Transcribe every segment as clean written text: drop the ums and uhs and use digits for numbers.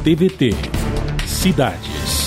TVT Cidades.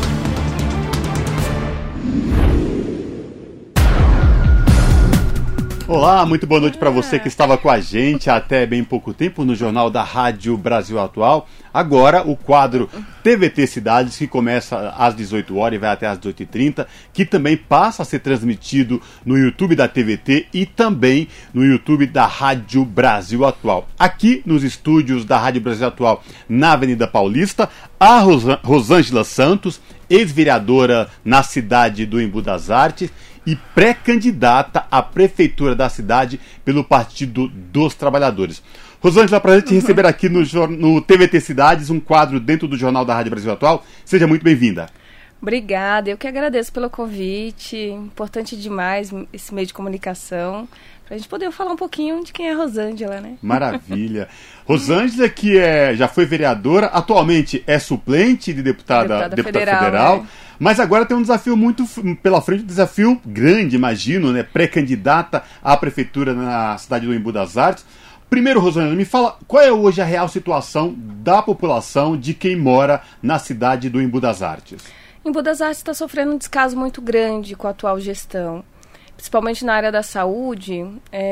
Olá, muito boa noite para você que estava com a gente até bem pouco tempo no Jornal da Rádio Brasil Atual. Agora o quadro TVT Cidades, que começa às 18 horas e vai até às 18h30, que também passa a ser transmitido no YouTube da TVT e também no YouTube da Rádio Brasil Atual. Aqui nos estúdios da Rádio Brasil Atual, na Avenida Paulista, a Rosângela Santos, ex-vereadora na cidade do Embu das Artes e pré-candidata à prefeitura da cidade pelo Partido dos Trabalhadores. Rosângela, prazer te receber aqui no TVT Cidades, um quadro dentro do Jornal da Rádio Brasil Atual. Seja muito bem-vinda. Obrigada, eu que agradeço pelo convite. Importante demais esse meio de comunicação, para a gente poder falar um pouquinho de quem é a Rosângela, né? Maravilha. Rosângela, que já foi vereadora, atualmente é suplente de deputada federal, né? Mas agora tem um desafio muito pela frente, um desafio grande, imagino, né? Pré-candidata à prefeitura na cidade do Embu das Artes. Primeiro, Rosângela, me fala qual é hoje a real situação da população de quem mora na cidade do Embu das Artes. Embu das Artes está sofrendo um descaso muito grande com a atual gestão. Principalmente na área da saúde,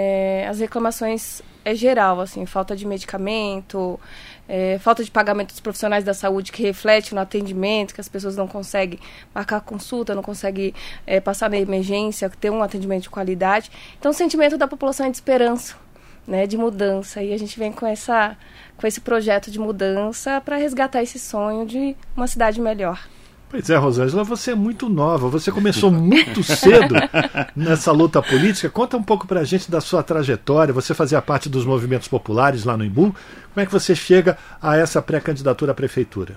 as reclamações é geral, assim, falta de medicamento, falta de pagamento dos profissionais da saúde que reflete no atendimento, que as pessoas não conseguem marcar consulta, não conseguem passar na emergência, ter um atendimento de qualidade. Então o sentimento da população é de esperança, né, de mudança, e a gente vem com esse projeto de mudança para resgatar esse sonho de uma cidade melhor. Pois é, Rosângela, você é muito nova, você começou muito cedo nessa luta política. Conta um pouco pra gente da sua trajetória, você fazia parte dos movimentos populares lá no Embu. Como é que você chega a essa pré-candidatura à prefeitura?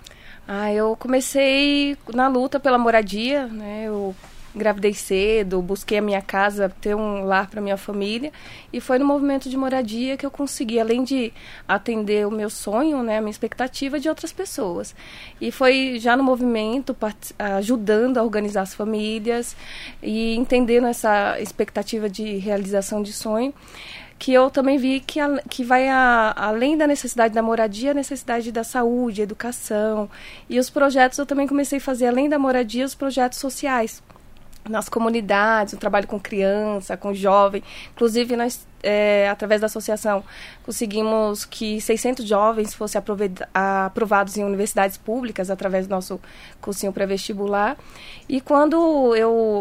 Eu comecei na luta pela moradia, né? Eu engravidei cedo, busquei a minha casa, ter um lar para minha família, e foi no movimento de moradia que eu consegui, além de atender o meu sonho, né, a minha expectativa de outras pessoas. E foi já no movimento, ajudando a organizar as famílias e entendendo essa expectativa de realização de sonho, que eu também vi que vai além da necessidade da moradia, a necessidade da saúde, educação. E os projetos eu também comecei a fazer, além da moradia, os projetos sociais nas comunidades, o trabalho com criança, com jovem. Inclusive, nós, através da associação, conseguimos que 600 jovens fossem aprovados em universidades públicas através do nosso cursinho pré-vestibular. E quando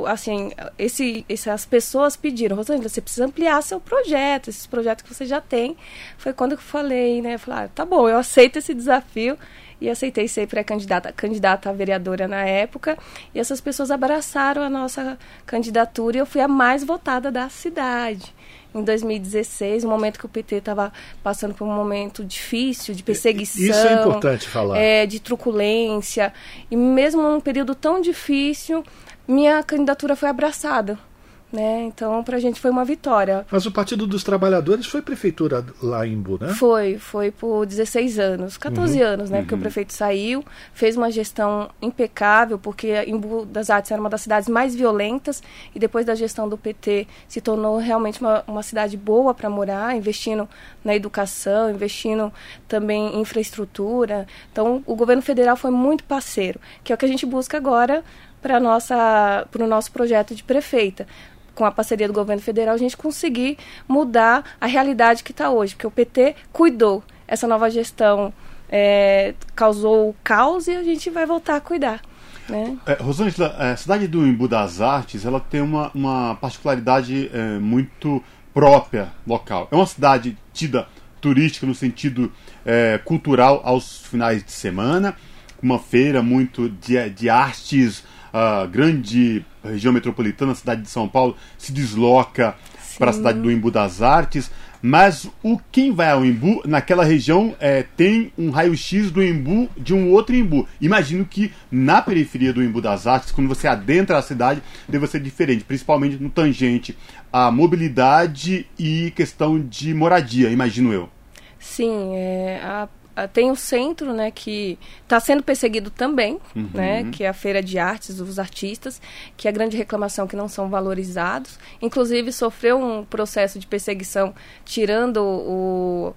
essas pessoas pediram: Rosângela, você precisa ampliar seu projeto, esses projetos que você já tem. Foi quando eu falei, né? Eu falei, tá bom, eu aceito esse desafio. E aceitei ser candidata a vereadora na época. E essas pessoas abraçaram a nossa candidatura e eu fui a mais votada da cidade. Em 2016, no momento que o PT estava passando por um momento difícil, de perseguição. Isso é importante falar. De truculência. E mesmo num período tão difícil, minha candidatura foi abraçada, né? Então, pra gente foi uma vitória. Mas o Partido dos Trabalhadores foi prefeitura lá em Embu, né? Foi por 16 anos, 14 anos, né? Porque o prefeito saiu, fez uma gestão impecável, porque Embu das Artes era uma das cidades mais violentas, e depois da gestão do PT se tornou realmente uma cidade boa para morar, investindo na educação, investindo também em infraestrutura. Então, o governo federal foi muito parceiro, que é o que a gente busca agora para o nosso projeto de prefeita. Com a parceria do governo federal, a gente conseguir mudar a realidade que está hoje, porque o PT cuidou. Essa nova gestão causou caos e a gente vai voltar a cuidar, né? Rosângela, a cidade do Embu das Artes, ela tem uma particularidade muito própria local. É uma cidade tida turística no sentido cultural aos finais de semana, uma feira muito de artes. A grande região metropolitana, a cidade de São Paulo, se desloca para a cidade do Embu das Artes, mas quem vai ao Embu, naquela região, tem um raio-x do Embu de um outro Embu. Imagino que na periferia do Embu das Artes, quando você adentra a cidade, deve ser diferente, principalmente no tangente à mobilidade e questão de moradia, imagino eu. Sim, tem o centro, né, que está sendo perseguido também, né, que é a Feira de Artes dos artistas, que é a grande reclamação que não são valorizados. Inclusive, sofreu um processo de perseguição, tirando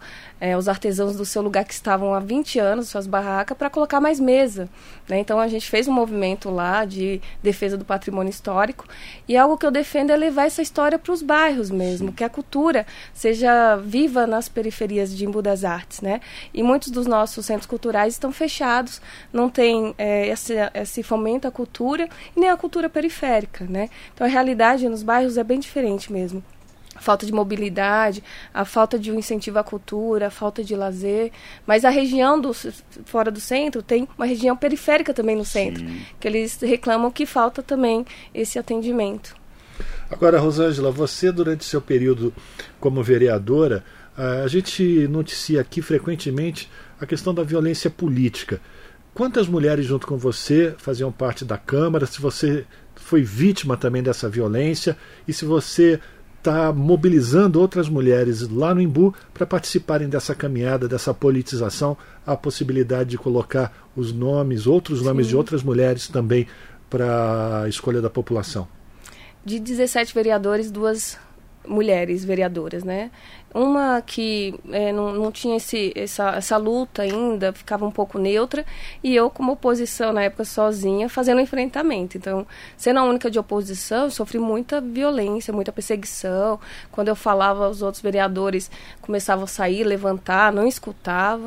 os artesãos do seu lugar que estavam há 20 anos, suas barracas, para colocar mais mesa, né? Então a gente fez um movimento lá de defesa do patrimônio histórico, e algo que eu defendo é levar essa história para os bairros mesmo, que a cultura seja viva nas periferias de Embu das Artes, né? E muitos dos nossos centros culturais estão fechados, não tem esse fomento à cultura e nem a cultura periférica, né? Então a realidade nos bairros é bem diferente mesmo. A falta de mobilidade, a falta de um incentivo à cultura, a falta de lazer. Mas a região fora do centro tem uma região periférica também no centro, que eles reclamam que falta também esse atendimento. Agora, Rosângela, você durante seu período como vereadora, a gente noticia aqui frequentemente a questão da violência política. Quantas mulheres junto com você faziam parte da Câmara? Se você foi vítima também dessa violência e se você está mobilizando outras mulheres lá no Embu para participarem dessa caminhada, dessa politização, a possibilidade de colocar os nomes, outros nomes de outras mulheres também para a escolha da população. De 17 vereadores, 2 mulheres vereadoras, né? Uma que não tinha essa luta ainda, ficava um pouco neutra, e eu como oposição na época sozinha, fazendo enfrentamento. Então, sendo a única de oposição, eu sofri muita violência, muita perseguição. Quando eu falava, os outros vereadores começavam a sair, levantar, não escutava.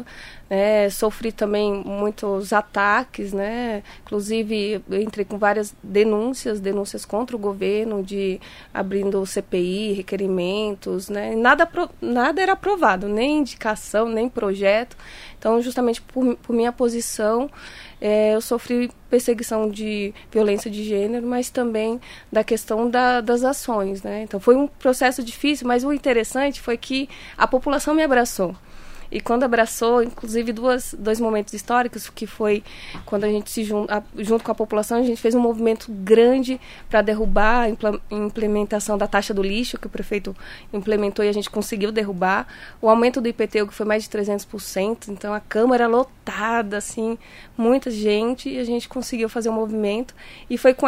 Sofri também muitos ataques, né? Inclusive eu entrei com várias denúncias contra o governo, de abrindo CPI, requerimentos, né? Nada era aprovado, nem indicação, nem projeto. Então, justamente por minha posição, eu sofri perseguição de violência de gênero, mas também da questão das ações, né? Então, foi um processo difícil, mas o interessante foi que a população me abraçou. E quando abraçou, inclusive dois momentos históricos, que foi quando a gente junto com a população, a gente fez um movimento grande para derrubar a implementação da taxa do lixo, que o prefeito implementou e a gente conseguiu derrubar. O aumento do IPTU, que foi mais de 300%, então a Câmara lotada, assim, muita gente, e a gente conseguiu fazer um movimento. E foi com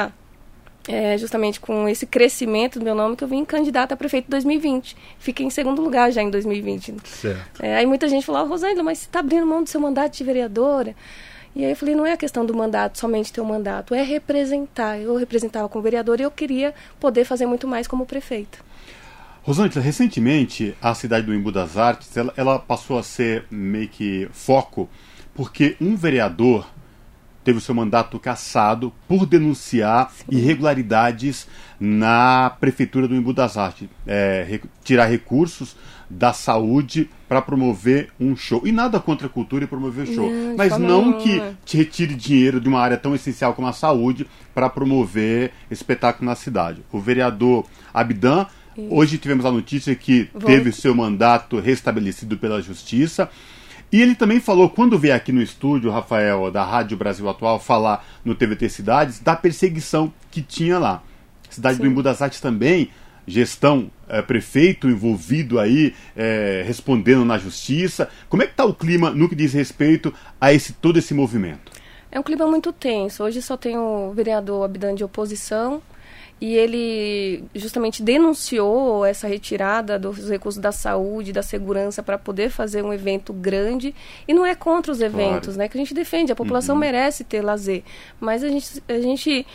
justamente com esse crescimento do meu nome que eu vim candidata a prefeito em 2020. Fiquei em segundo lugar já em 2020. Certo. Aí muita gente falou, Rosângela, mas você está abrindo mão do seu mandato de vereadora? E aí eu falei, não é a questão do mandato, somente ter um mandato, é representar. Eu representava como vereadora e eu queria poder fazer muito mais como prefeita. Rosângela, recentemente a cidade do Embu das Artes, ela passou a ser meio que foco, porque um vereador teve o seu mandato cassado por denunciar irregularidades na prefeitura do Embu das Artes, tirar recursos da saúde para promover um show. E nada contra a cultura e promover show, mas não que te retire dinheiro de uma área tão essencial como a saúde para promover espetáculo na cidade. O vereador Abdan, hoje tivemos a notícia que teve o seu mandato restabelecido pela Justiça. E ele também falou, quando veio aqui no estúdio, Rafael, da Rádio Brasil Atual, falar no TVT Cidades, da perseguição que tinha lá. Cidade do Embu das Artes também, gestão, prefeito envolvido aí, respondendo na justiça. Como é que está o clima no que diz respeito a todo esse movimento? É um clima muito tenso. Hoje só tem o vereador Abdan de oposição, e ele justamente denunciou essa retirada dos recursos da saúde, da segurança, para poder fazer um evento grande. E não é contra os eventos, né, que a gente defende. A população merece ter lazer. Mas a gente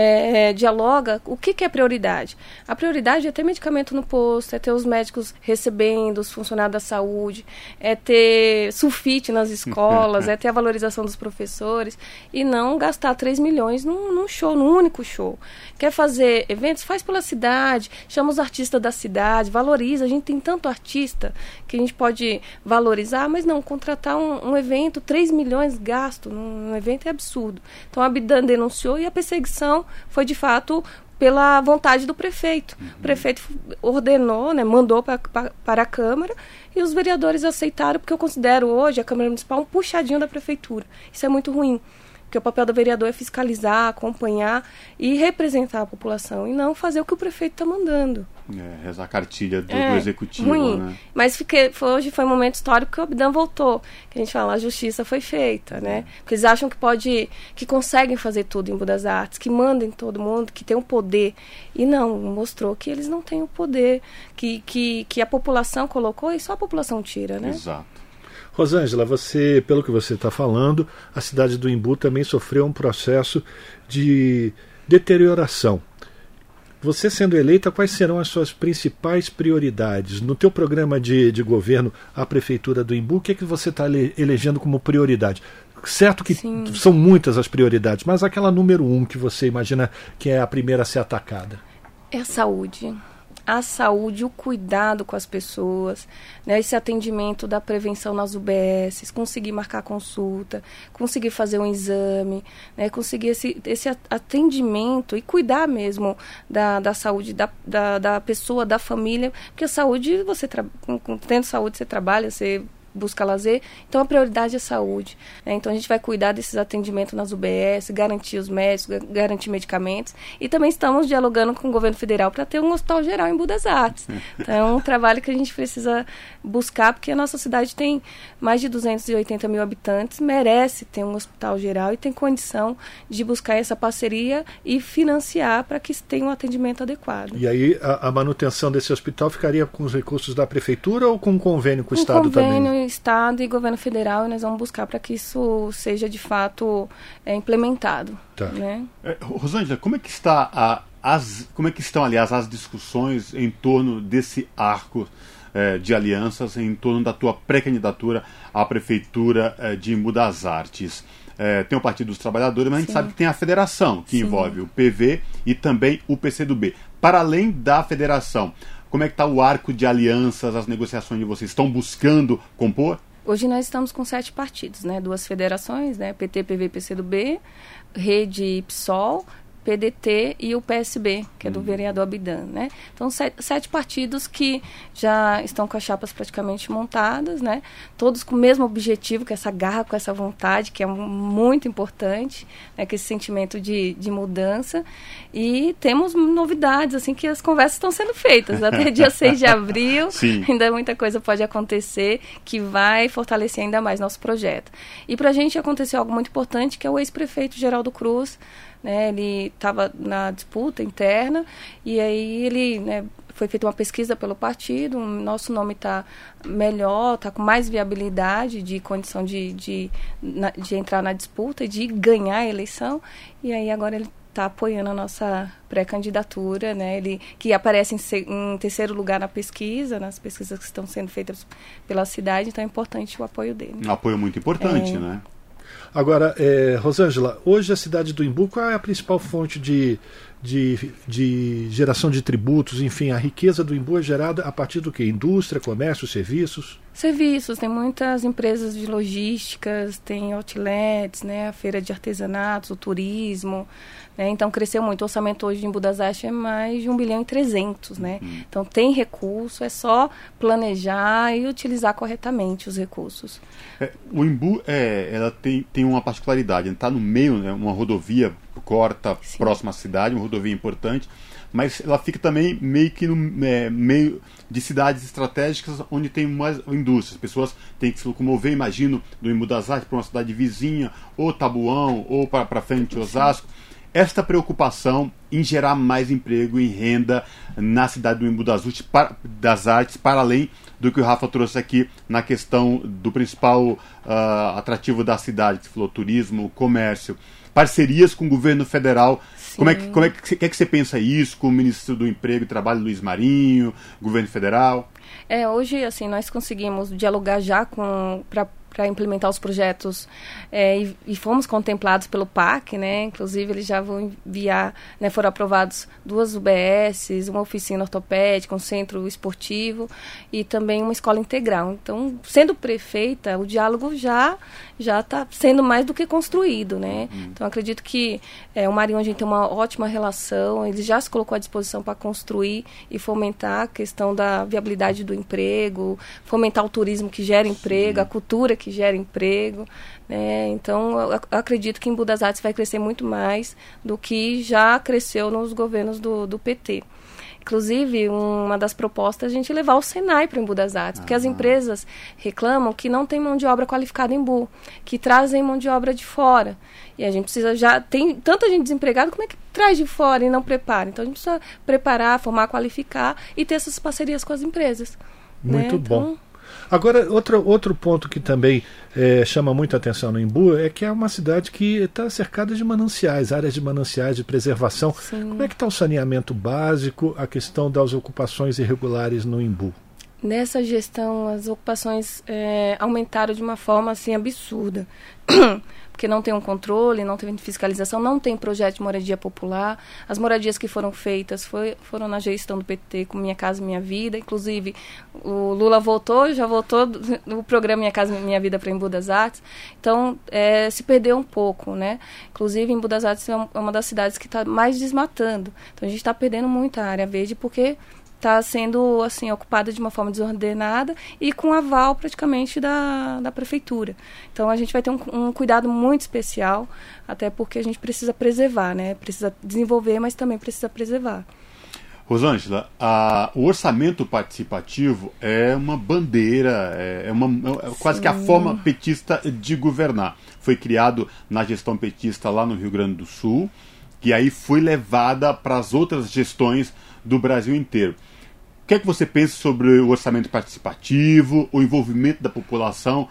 dialoga o que é prioridade. A prioridade é ter medicamento no posto, é ter os médicos recebendo, os funcionários da saúde, é ter sulfite nas escolas, é ter a valorização dos professores, e não gastar 3 milhões num show, num único show. Quer fazer eventos, faz pela cidade, chama os artistas da cidade, valoriza. A gente tem tanto artista que a gente pode valorizar, mas não, contratar um evento, 3 milhões gasto num evento é absurdo. Então a Abdan denunciou e a perseguição foi de fato pela vontade do prefeito. O prefeito ordenou, né, mandou para a Câmara, e os vereadores aceitaram, porque eu considero hoje a Câmara Municipal um puxadinho da prefeitura. Isso é muito ruim. Porque o papel do vereador é fiscalizar, acompanhar e representar a população, e não fazer o que o prefeito está mandando. Rezar a cartilha do executivo. Ruim. Né? Mas hoje foi um momento histórico que o Abdan voltou. Que a gente fala, a justiça foi feita, né? Porque eles acham que conseguem fazer tudo em Embu das Artes, que mandam em todo mundo, que tem o poder. E não, mostrou que eles não têm o poder que a população colocou, e só a população tira, né? Exato. Rosângela, pelo que você está falando, a cidade do Embu também sofreu um processo de deterioração. Você sendo eleita, quais serão as suas principais prioridades? No teu programa de governo, a Prefeitura do Embu, o que você está elegendo como prioridade? Certo que são muitas as prioridades, mas aquela número 1 que você imagina que é a primeira a ser atacada? É a saúde. A saúde, o cuidado com as pessoas, né, esse atendimento da prevenção nas UBSs, conseguir marcar consulta, conseguir fazer um exame, né, conseguir esse atendimento e cuidar mesmo da saúde da pessoa, da família, porque a saúde, tendo saúde você trabalha, você busca lazer, então a prioridade é a saúde, né? Então a gente vai cuidar desses atendimentos nas UBS, garantir os médicos, garantir medicamentos, e também estamos dialogando com o governo federal para ter um hospital geral em Embu das Artes. Então é um trabalho que a gente precisa buscar, porque a nossa cidade tem mais de 280 mil habitantes, merece ter um hospital geral e tem condição de buscar essa parceria e financiar para que tenha um atendimento adequado. E aí a manutenção desse hospital ficaria com os recursos da Prefeitura ou com um convênio com o Estado também? Estado e governo federal, e nós vamos buscar para que isso seja de fato implementado. Tá. Né? Rosângela, como é que estão, aliás, as discussões em torno desse arco de alianças, em torno da tua pré-candidatura à Prefeitura de Embu das Artes? Tem o Partido dos Trabalhadores, mas a gente sabe que tem a federação, que envolve o PV e também o PCdoB. Para além da federação, como é que está o arco de alianças, as negociações de vocês? Estão buscando compor? Hoje nós estamos com 7 partidos, né? 2 federações, né? PT, PV e PCdoB, Rede e PSOL, PDT e o PSB, que é do vereador Abdan, né? Então, 7 partidos que já estão com as chapas praticamente montadas, né? Todos com o mesmo objetivo, com essa garra, com essa vontade, que é muito importante, né? Com esse sentimento de mudança. E temos novidades, assim, que as conversas estão sendo feitas. Até dia 6 de abril, ainda muita coisa pode acontecer, que vai fortalecer ainda mais nosso projeto. E para a gente aconteceu algo muito importante, que é o ex-prefeito Geraldo Cruz, né, ele estava na disputa interna e aí foi feita uma pesquisa pelo partido, o nosso nome está melhor, está com mais viabilidade de condição de entrar na disputa e de ganhar a eleição, e aí agora ele está apoiando a nossa pré-candidatura, né, ele que aparece em terceiro lugar na pesquisa, nas pesquisas que estão sendo feitas pela cidade, então é importante o apoio dele. Um apoio muito importante, né? Agora, Rosângela, hoje a cidade do Embu, qual é a principal fonte de geração de tributos? Enfim, a riqueza do Embu é gerada a partir do quê? Indústria, comércio, serviços? Serviços, tem muitas empresas de logísticas, tem outlets, né, a feira de artesanatos, o turismo, né, então cresceu muito. O orçamento hoje de Embu das Artes é mais de 1,3 bilhão, né? Então tem recurso, é só planejar e utilizar corretamente os recursos. O Embu, ela tem uma particularidade, está no meio, né, uma rodovia corta próxima à cidade, uma rodovia importante, mas ela fica também meio que no meio de cidades estratégicas onde tem mais indústrias. As pessoas têm que se locomover, imagino, do Embu das Artes para uma cidade vizinha, ou Tabuão, ou para frente Osasco. Esta preocupação em gerar mais emprego e renda na cidade do Embu das Artes, para além do que o Rafa trouxe aqui na questão do principal atrativo da cidade, que você falou, turismo, comércio. Parcerias com o governo federal. Como é que você pensa isso com o ministro do Emprego e Trabalho, Luiz Marinho, governo federal? Hoje, assim, nós conseguimos dialogar já para implementar os projetos e fomos contemplados pelo PAC, né? Inclusive eles já vão enviar, né, foram aprovados 2 UBSs, uma oficina ortopédica, um centro esportivo e também uma escola integral. Então, sendo prefeita, o diálogo já está sendo mais do que construído, né? Então, acredito que o Marinho, a gente tem uma ótima relação, ele já se colocou à disposição para construir e fomentar a questão da viabilidade do emprego, fomentar o turismo que gera emprego, a cultura que gera emprego, né? Então, eu acredito que Embu das Artes vai crescer muito mais do que já cresceu nos governos do PT. Inclusive, uma das propostas é a gente levar o Senai para o Embu das Artes, porque as empresas reclamam que não tem mão de obra qualificada em Embu, que trazem mão de obra de fora. E a gente precisa, já tem tanta gente desempregada, como é que traz de fora e não prepara? Então a gente precisa preparar, formar, qualificar e ter essas parcerias com as empresas. Muito né? bom. Agora, outro ponto que também chama muita atenção no Embu é que é uma cidade que está cercada de mananciais, áreas de mananciais de preservação. Sim. Como é que está o saneamento básico, a questão das ocupações irregulares no Embu? Nessa gestão, as ocupações aumentaram de uma forma assim, absurda. Porque não tem um controle, não tem fiscalização, não tem projeto de moradia popular. As moradias que foram feitas foram na gestão do PT, com Minha Casa Minha Vida. Inclusive, o Lula já voltou no programa Minha Casa Minha Vida para Embu das Artes. Então, se perdeu um pouco, né? Inclusive, Embu das Artes é uma das cidades que está mais desmatando. Então, a gente está perdendo muita área verde, porque está sendo assim, ocupada de uma forma desordenada e com aval praticamente da prefeitura. Então a gente vai ter um cuidado muito especial, até porque a gente precisa preservar, né? Precisa desenvolver, mas também precisa preservar. Rosângela, o orçamento participativo é uma bandeira, quase que a forma petista de governar. Foi criado na gestão petista lá no Rio Grande do Sul, que aí foi levada para as outras gestões do Brasil inteiro. O que é que você pensa sobre o orçamento participativo, o envolvimento da população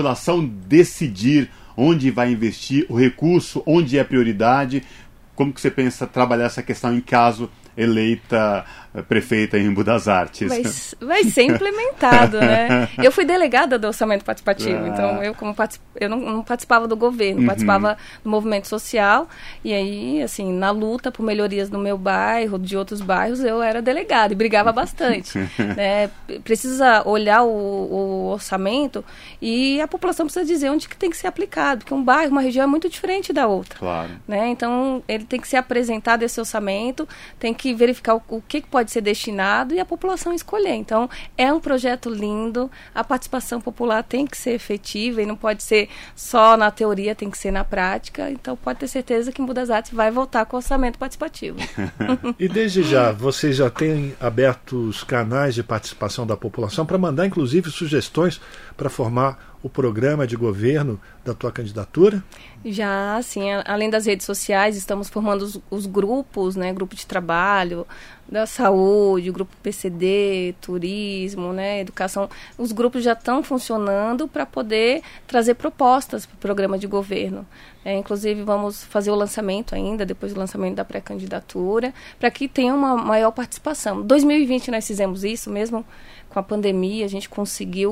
decidir onde vai investir o recurso, onde é prioridade? Como que você pensa trabalhar essa questão em caso eleita prefeita em Embu das Artes? Vai ser implementado, né? Eu fui delegada do orçamento participativo, então eu não participava do governo, participava do movimento social, e aí, assim, na luta por melhorias no meu bairro, de outros bairros, eu era delegada e brigava bastante. Né? Precisa olhar o orçamento e a população precisa dizer onde que tem que ser aplicado, porque um bairro, uma região é muito diferente da outra. Claro. Né? Então, ele tem que ser apresentado esse orçamento, tem que verificar o que pode ser destinado e a população escolher. Então, é um projeto lindo, a participação popular tem que ser efetiva e não pode ser só na teoria, tem que ser na prática. Então, pode ter certeza que Embu das Artes vai voltar com o orçamento participativo. E desde já, vocês já têm aberto os canais de participação da população para mandar, inclusive, sugestões para formar o programa de governo da tua candidatura? Já, assim, além das redes sociais, estamos formando os grupos, né, grupo de trabalho, da saúde, o grupo PCD, turismo, né, educação. Os grupos já estão funcionando para poder trazer propostas para o programa de governo. Inclusive, vamos fazer o lançamento ainda, depois do lançamento da pré-candidatura, para que tenha uma maior participação. Em 2020 nós fizemos isso mesmo. Com a pandemia, a gente conseguiu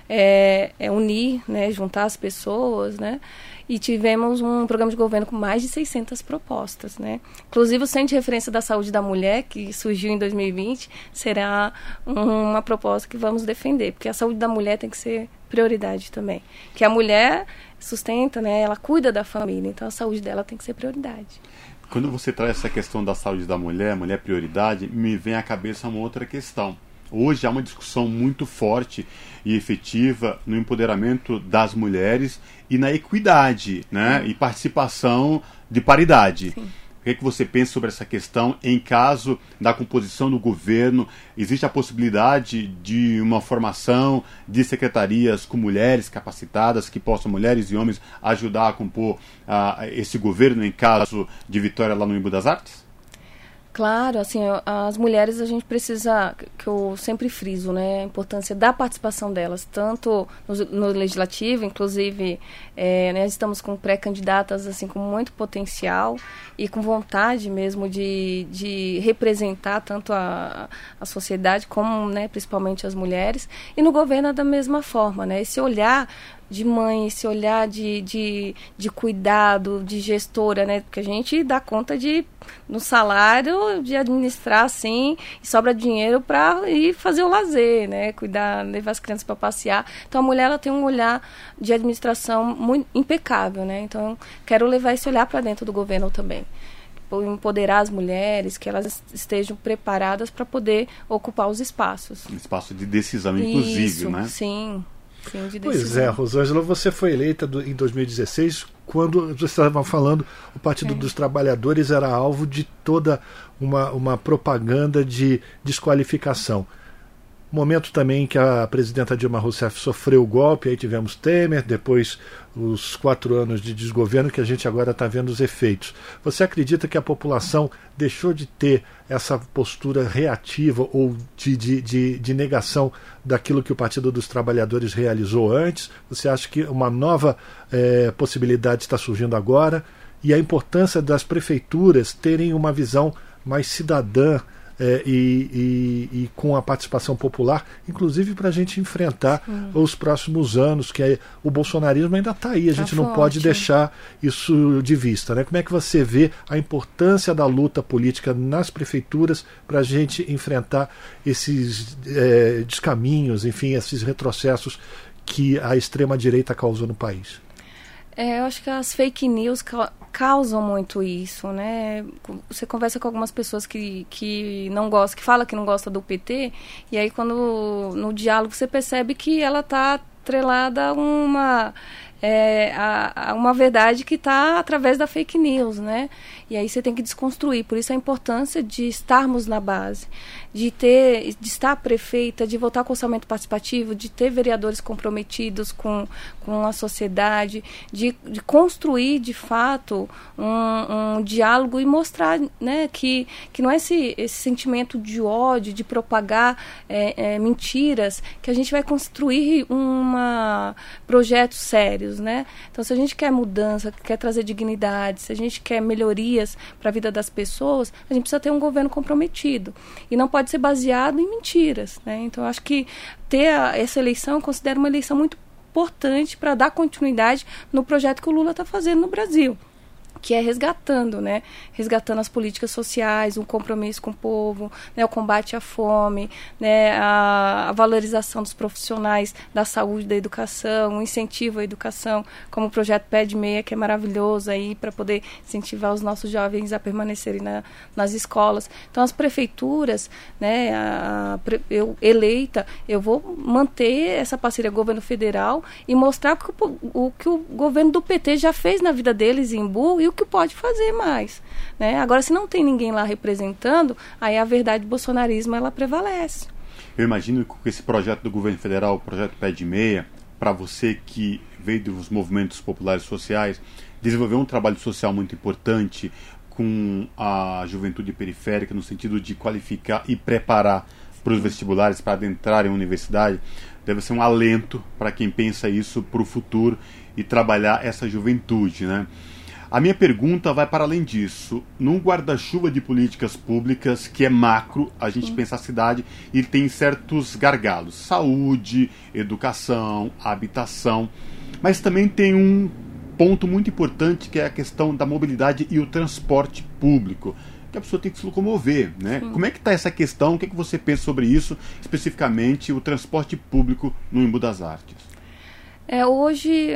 unir, né, juntar as pessoas, né, e tivemos um programa de governo com mais de 600 propostas. Né. Inclusive, o Centro de Referência da Saúde da Mulher, que surgiu em 2020, será uma proposta que vamos defender, porque a saúde da mulher tem que ser prioridade também. Que a mulher sustenta, né, ela cuida da família, então a saúde dela tem que ser prioridade. Quando você traz essa questão da saúde da mulher prioridade, me vem à cabeça uma outra questão. Hoje há uma discussão muito forte e efetiva no empoderamento das mulheres e na equidade, né? E participação de paridade. Sim. O que é que você pensa sobre essa questão em caso da composição do governo? Existe a possibilidade de uma formação de secretarias com mulheres capacitadas que possam, mulheres e homens, ajudar a compor esse governo em caso de vitória lá no Embu das Artes? Claro, assim, as mulheres a gente precisa, que eu sempre friso, né, a importância da participação delas, tanto no legislativo, inclusive, nós estamos com pré-candidatas, assim, com muito potencial e com vontade mesmo de representar tanto a sociedade como, né, principalmente as mulheres, e no governo da mesma forma, né, esse olhar de mãe, esse olhar de cuidado, de gestora, né? Porque a gente dá conta no salário, de administrar, assim, e sobra dinheiro para ir fazer o lazer, né? Cuidar, levar as crianças para passear. Então, a mulher, ela tem um olhar de administração muito impecável, né? Então, quero levar esse olhar para dentro do governo também. Empoderar as mulheres, que elas estejam preparadas para poder ocupar os espaços. Um espaço de decisão, inclusive, isso, né? Sim. sim, de decisão. Pois é, Rosângela, você foi eleita em 2016, quando você estava falando, o Partido dos Trabalhadores era alvo de toda uma propaganda de desqualificação. Momento também que a presidenta Dilma Rousseff sofreu o golpe, aí tivemos Temer, depois os 4 anos de desgoverno que a gente agora está vendo os efeitos. Você acredita que a população deixou de ter essa postura reativa ou de negação daquilo que o Partido dos Trabalhadores realizou antes? Você acha que uma nova possibilidade está surgindo agora? E a importância das prefeituras terem uma visão mais cidadã e com a participação popular, inclusive para a gente enfrentar os próximos anos, que o bolsonarismo ainda está aí, a gente não pode deixar isso de vista, né? Como é que você vê a importância da luta política nas prefeituras para a gente enfrentar esses descaminhos, enfim, esses retrocessos que a extrema-direita causou no país? Eu acho que as fake news causam muito isso, né? Você conversa com algumas pessoas que não gostam, que falam que não gostam do PT, e aí quando no diálogo você percebe que ela está atrelada a uma verdade que está através da fake news, né? E aí você tem que desconstruir. Por isso a importância de estarmos na base, de estar prefeita, de voltar com orçamento participativo, de ter vereadores comprometidos com a sociedade, de construir de fato um diálogo e mostrar, né, que não é esse sentimento de ódio, de propagar mentiras, que a gente vai construir projetos sérios, né? Então, se a gente quer mudança, quer trazer dignidade, se a gente quer melhorias para a vida das pessoas, a gente precisa ter um governo comprometido. E não pode ser baseado em mentiras, né? Então, eu acho que essa eleição, eu considero uma eleição muito importante para dar continuidade no projeto que o Lula está fazendo no Brasil, que é resgatando as políticas sociais, um compromisso com o povo, né, o combate à fome, né, a valorização dos profissionais da saúde, da educação, o incentivo à educação, como o projeto Pé de Meia, que é maravilhoso aí para poder incentivar os nossos jovens a permanecerem nas escolas. Então, as prefeituras, né, eu eleita, eu vou manter essa parceria com o governo federal e mostrar o que o governo do PT já fez na vida deles em Imbu e o que pode fazer mais, né? Agora, se não tem ninguém lá representando, aí a verdade do bolsonarismo ela prevalece. Eu imagino que com esse projeto do governo federal, o projeto Pé de Meia, para você que veio dos movimentos populares sociais, desenvolveu um trabalho social muito importante com a juventude periférica, no sentido de qualificar e preparar para os vestibulares, para adentrar em universidade, deve ser um alento para quem pensa isso para o futuro e trabalhar essa juventude, né? A minha pergunta vai para além disso. Num guarda-chuva de políticas públicas que é macro, a gente pensa a cidade e tem certos gargalos. Saúde, educação, habitação. Mas também tem um ponto muito importante que é a questão da mobilidade e o transporte público. Que a pessoa tem que se locomover, né? Sim. Como é que está essa questão? O que é que você pensa sobre isso, especificamente o transporte público no Embu das Artes? Hoje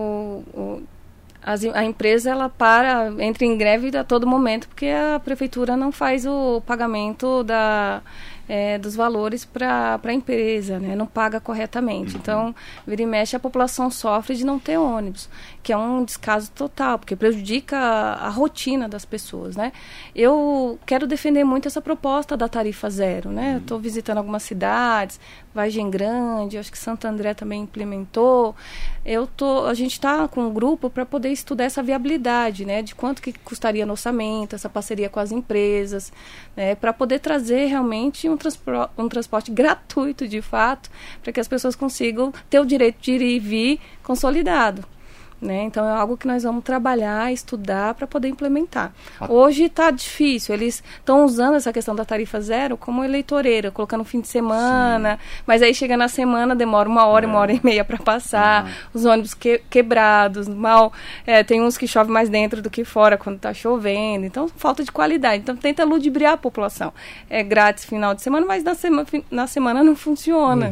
a empresa ela entra em greve a todo momento porque a prefeitura não faz o pagamento dos valores para a empresa, né? Não paga corretamente. Então, vira e mexe, a população sofre de não ter ônibus, que é um descaso total, porque prejudica a rotina das pessoas, né? Eu quero defender muito essa proposta da tarifa zero, né? Eu estou visitando algumas cidades, Vargem Grande, acho que Santo André também implementou. A gente está com um grupo para poder estudar essa viabilidade, né? De quanto que custaria no orçamento, essa parceria com as empresas, né? Para poder trazer realmente um transporte gratuito, de fato, para que as pessoas consigam ter o direito de ir e vir consolidado. Né? Então é algo que nós vamos trabalhar, estudar para poder implementar. Hoje está difícil, eles estão usando essa questão da tarifa zero como eleitoreira, colocando fim de semana, mas aí chega na semana, demora 1 hora, 1h30 para passar, os ônibus quebrados, tem uns que chove mais dentro do que fora quando está chovendo, então falta de qualidade, então tenta ludibriar a população. É grátis final de semana, mas na semana não funciona.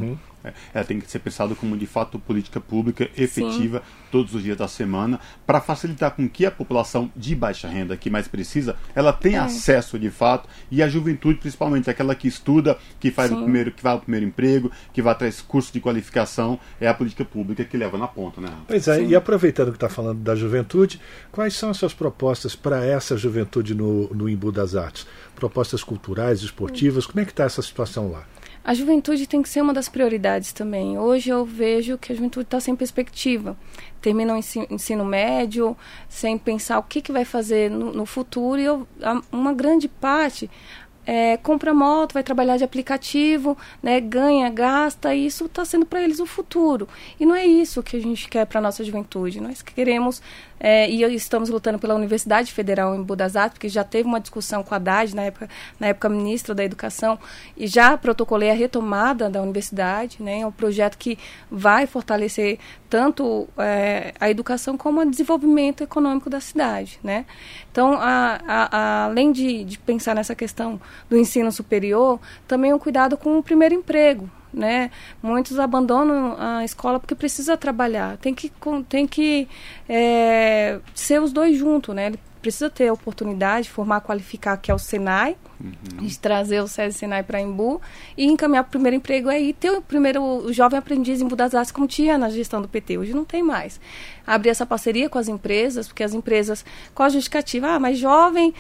Ela tem que ser pensada como, de fato, política pública efetiva, todos os dias da semana, para facilitar com que a população de baixa renda, que mais precisa, ela tenha acesso, de fato, e a juventude, principalmente, aquela que estuda, que faz que vai ao primeiro emprego, que vai atrás de curso de qualificação, é a política pública que leva na ponta, né? Pois é, e aproveitando que está falando da juventude, quais são as suas propostas para essa juventude no Embu das Artes? Propostas culturais, esportivas, como é que está essa situação lá? A juventude tem que ser uma das prioridades também. Hoje eu vejo que a juventude está sem perspectiva. Termina o ensino médio, sem pensar o que vai fazer no futuro, e uma grande parte compra moto, vai trabalhar de aplicativo, né, ganha, gasta, e isso está sendo para eles o futuro. E não é isso que a gente quer para a nossa juventude. Nós queremos, e estamos lutando pela Universidade Federal em Embu das Artes, porque já teve uma discussão com a Haddad, na época ministra da Educação, e já protocolei a retomada da universidade, né, é um projeto que vai fortalecer tanto a educação como o desenvolvimento econômico da cidade, né? Então, além de pensar nessa questão do ensino superior, também o cuidado com o primeiro emprego, né? Muitos abandonam a escola porque precisa trabalhar. Tem que ser os dois juntos, né? Ele precisa ter a oportunidade de formar, qualificar, que é o Senai, de trazer o SESI Senai para Embu e encaminhar para o primeiro emprego aí, ter o jovem aprendiz em Embu das Artes, como tinha na gestão do PT. Hoje não tem mais. Abrir essa parceria com as empresas, porque as empresas, com a justificativa, mas jovem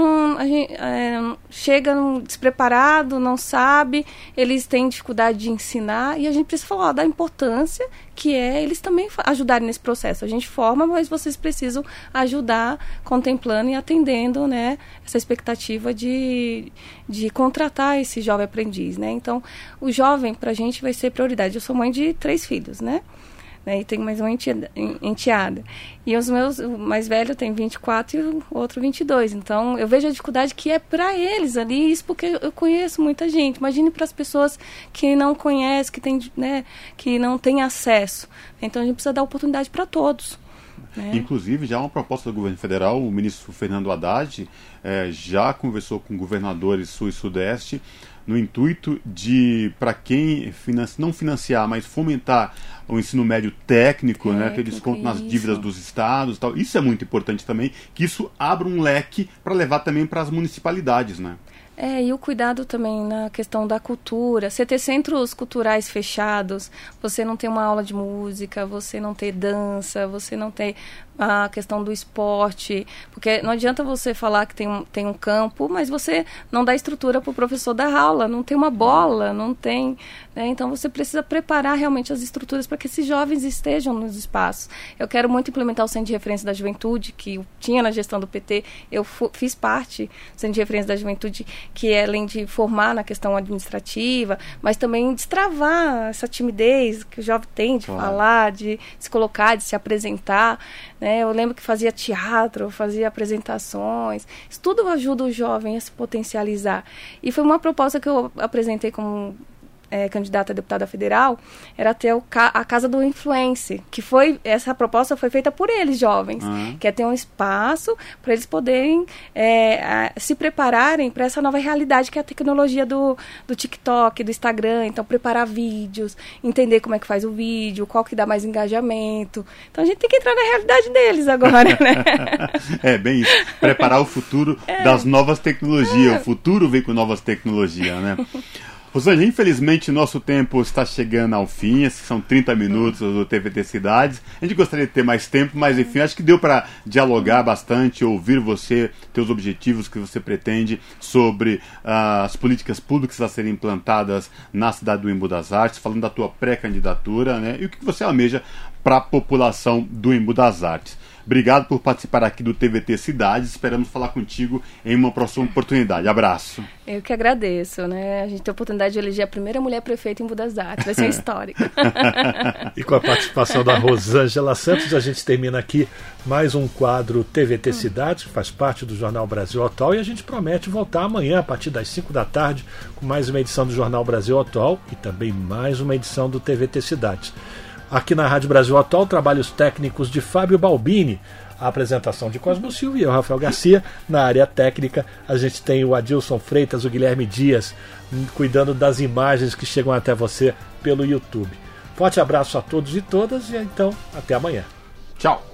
chega despreparado, não sabe, eles têm dificuldade de ensinar, e a gente precisa falar da importância que é eles também ajudarem nesse processo. A gente forma, mas vocês precisam ajudar, contemplando e atendendo, né, essa expectativa de contratar esse jovem aprendiz, né? Então, o jovem, para a gente, vai ser prioridade. Eu sou mãe de 3 filhos, né? E tenho mais uma enteada. E o mais velho tem 24 e o outro 22. Então, eu vejo a dificuldade que é para eles ali, isso porque eu conheço muita gente. Imagine para as pessoas que não conhecem, que não têm acesso. Então, a gente precisa dar oportunidade para todos. Inclusive, já há uma proposta do governo federal, o ministro Fernando Haddad já conversou com governadores sul e sudeste no intuito de, para quem não financiar, mas fomentar o ensino médio técnico, né, ter desconto nas dívidas dos estados e tal. Isso é muito importante também, que isso abra um leque para levar também para as municipalidades, né? E o cuidado também na questão da cultura. Você ter centros culturais fechados, você não ter uma aula de música, você não ter dança, você não ter a questão do esporte, porque não adianta você falar que tem um campo, mas você não dá estrutura para o professor dar aula, não tem uma bola, não tem, né? Então você precisa preparar realmente as estruturas para que esses jovens estejam nos espaços. Eu quero muito implementar o Centro de Referência da Juventude, que eu tinha na gestão do PT, eu fiz parte do Centro de Referência da Juventude, que é além de formar na questão administrativa, mas também destravar essa timidez que o jovem tem de falar, de se colocar, de se apresentar, né? Eu lembro que fazia teatro, fazia apresentações. Isso tudo ajuda o jovem a se potencializar. E foi uma proposta que eu apresentei como candidata a deputada federal, era ter a Casa do Influencer, que essa proposta foi feita por eles, jovens, que é ter um espaço para eles poderem se prepararem para essa nova realidade que é a tecnologia do TikTok, do Instagram. Então, preparar vídeos, entender como é que faz o vídeo, qual que dá mais engajamento. Então, a gente tem que entrar na realidade deles agora, né? Bem isso. Preparar o futuro das novas tecnologias. O futuro vem com novas tecnologias, né? Rosângela, infelizmente nosso tempo está chegando ao fim, esses são 30 minutos do TVT Cidades. A gente gostaria de ter mais tempo, mas enfim, acho que deu para dialogar bastante, ouvir você, teus objetivos que você pretende sobre as políticas públicas a serem implantadas na cidade do Embu das Artes, falando da tua pré-candidatura, né, e o que você almeja para a população do Embu das Artes. Obrigado por participar aqui do TVT Cidades. Esperamos falar contigo em uma próxima oportunidade. Abraço. Eu que agradeço, né? A gente tem a oportunidade de eleger a primeira mulher prefeita em Embu das Artes. Vai ser histórico. E com a participação da Rosângela Santos, a gente termina aqui mais um quadro TVT Cidades, que faz parte do Jornal Brasil Atual, e a gente promete voltar amanhã, a partir das 5 da tarde, com mais uma edição do Jornal Brasil Atual e também mais uma edição do TVT Cidades. Aqui na Rádio Brasil Atual, trabalhos técnicos de Fábio Balbini. A apresentação de Cosmo Silva e eu, Rafael Garcia. Na área técnica, a gente tem o Adilson Freitas, o Guilherme Dias, cuidando das imagens que chegam até você pelo YouTube. Forte abraço a todos e todas e então até amanhã. Tchau.